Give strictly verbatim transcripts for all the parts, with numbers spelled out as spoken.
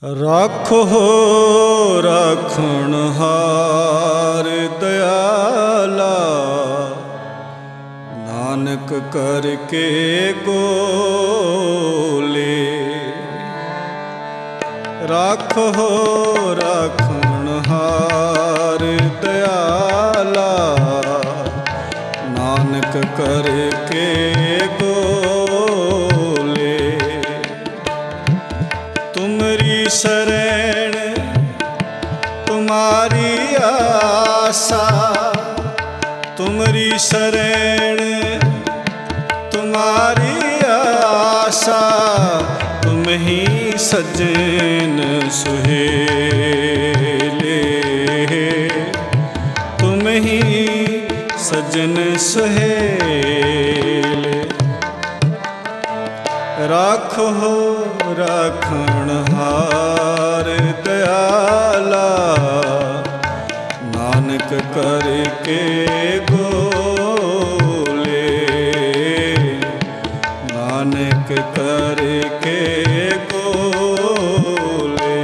राखो राखणहार दयाला, नानक करके गोले। राखो राखणहार दयाला, नानक करके गोले। तुमरी शरण तुम्हारी आशा, तुमरी शरण तुम्हारी आशा। तुम ही सज्जन सुहेले, तुम ही सज्जन सुहेले। राखो राखणहार दयाला, नानक करके गोले। नानक करके गोले।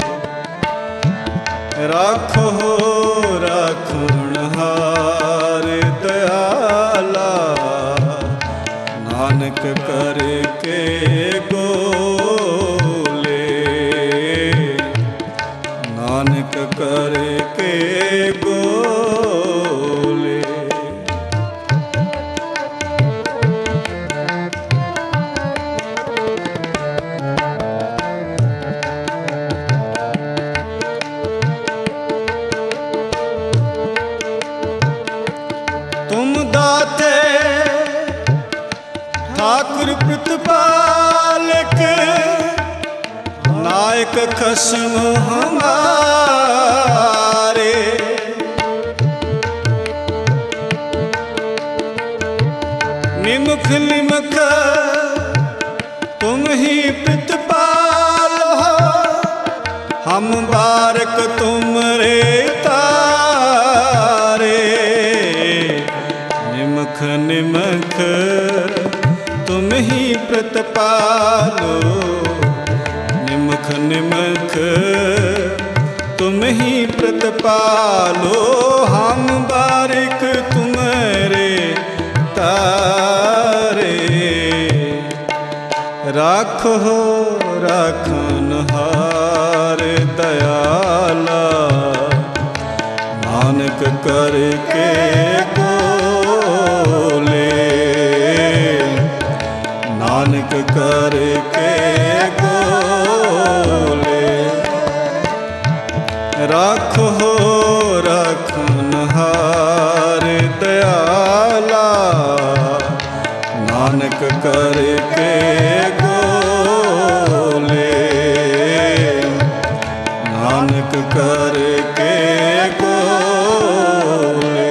राखो राखणहार दयाला, नानक करके गोले। नानक करके गोले। तुम दाते ठाकुर प्रतिपालक, नायक खसम हमारे। निमुख निमुख तुम ही प्रतिपाल हो, हम बारक तुमरे तारे। निमुख निमुख तुम ही प्रतिपालो, निमुख निमुख तुम ही प्रतिपालो। हम बारिक तुम्हारे तारे। राखो राखणहार दयाला, नानक करके गोले। नानक करके गोले। राखो राखणहार दयाला, नानक करके गोले। नानक करके गोले।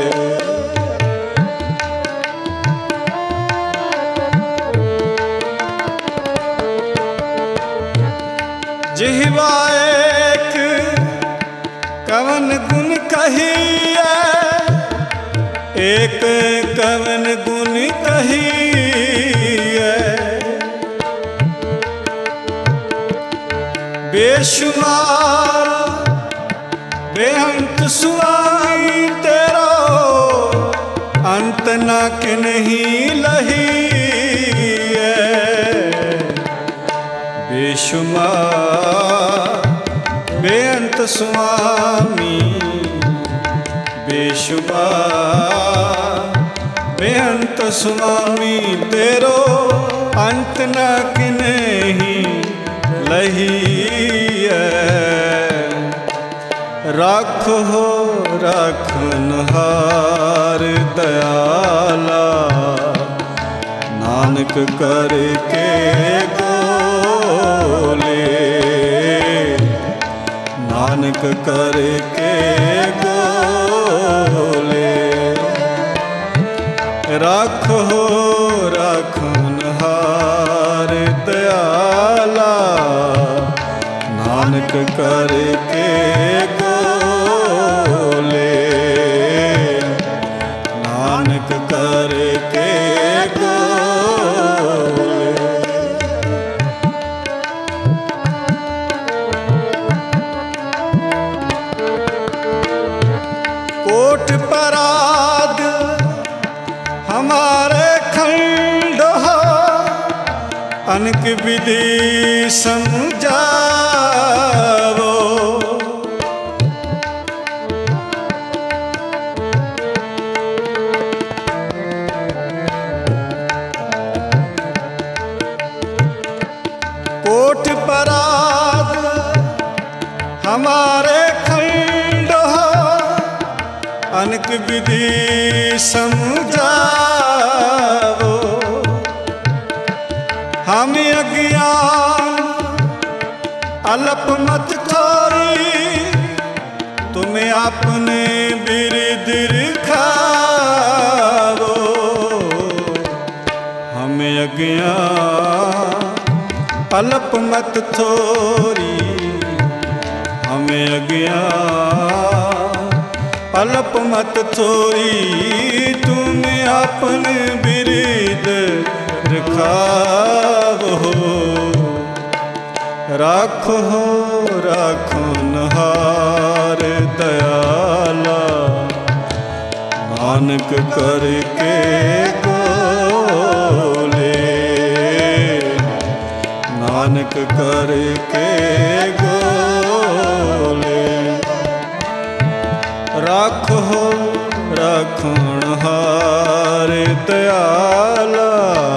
जिह्वा एक कवन गुण कहिए, एक कवन गुण कहिए। बेशुमार बेअंत सुनाई तेरो, अंत न के नहीं लही। बेशुमार बेअंत स्वामी, बेशुमार बेअंत स्वामी। तेरो अंत न कि नहीं लही। राखो राखणहार दयाला, नानक करके गोले। नानक करके गोले। राखो राखणहार दयाला, नानक करके गोले। नानक करके गोले। अनक विधि समझावो। कोट पराग हमारे खंड हो, अनक विधि समझावो। हम अज्ञान अल्प मत थोरी, तुम्हें अपने बिरद खावो। हम अज्ञान अल्प मत थोरी, हमें अज्ञान अल्प मत थोरी। तुम अपने बिरद रखावो। राखो राखो नहार दयाला, नानक करके गोले। नानक करके गोले। राखो राखणहार दयाला,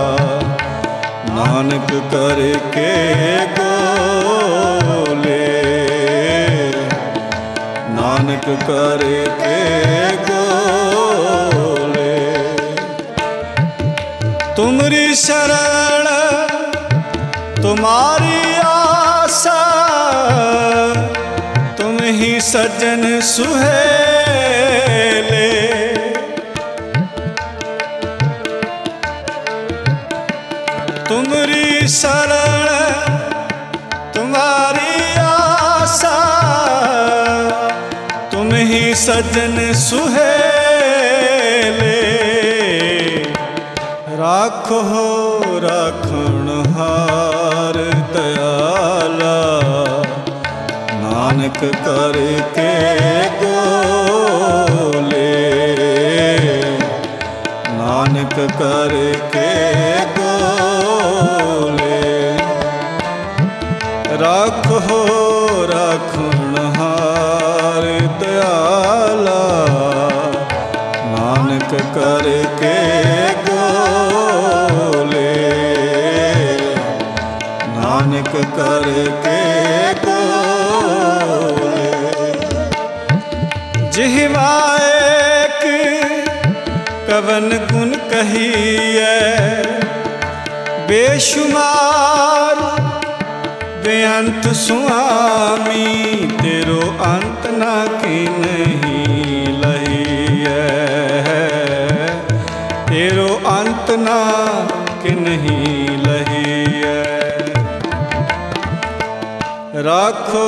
नानक करके गोले। नानक करके गोले। तुमरी शरण तुम्हारी आशा, तुम ही सज्जन सुहेले। तुमरी शरण तुम्हारी आशा, तुम ही सज्जन सुहेले। राखो राखणहार दयाला, नानक करके गोले। नानक करके गोले। राखो राखणहार दयाला, नानक करके गोले। नानक करके गोले। जिह्वा एक कवन गुण कहिए, बेशुमार बेअंत स्वामी। तेरो अंत ना कि नहीं लहिए, तेरो अंत ना कि नहीं लहिए। राखो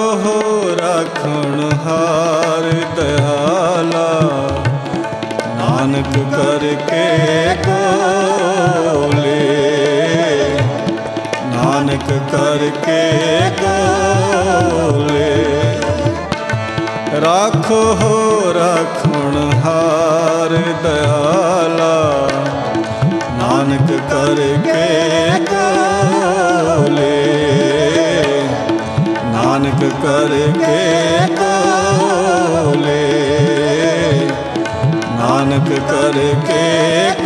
राखणहार दयाला, नानक करके गोले। नानक करके गोले। राखो राखणहार दयाला, नानक करके गोले। नानक करके गोले। नानक करके